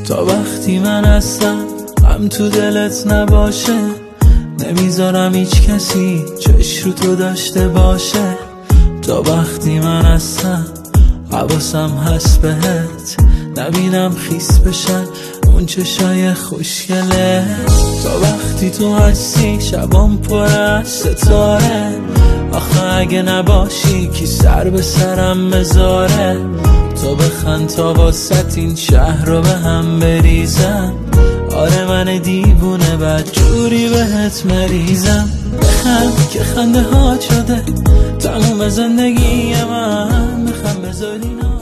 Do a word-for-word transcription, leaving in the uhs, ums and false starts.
تا وقتی من هستم غم تو دلت نباشه، نمیذارم هیچ کسی چش رو تو داشته باشه. تا وقتی من هستم حواسم هست بهت، نبینم خیس بشن اون چشای خوشگله. تا وقتی تو هستی شبام پر از ستاره، آخه اگه نباشی کی سر به سرم بذاره. تو بخند تا واسط این شهر رو به هم بریزم، آره من دیوونه بد جوری بهت مریزم. بخند که خنده ها شده تموم زندگی من، بخند بذاری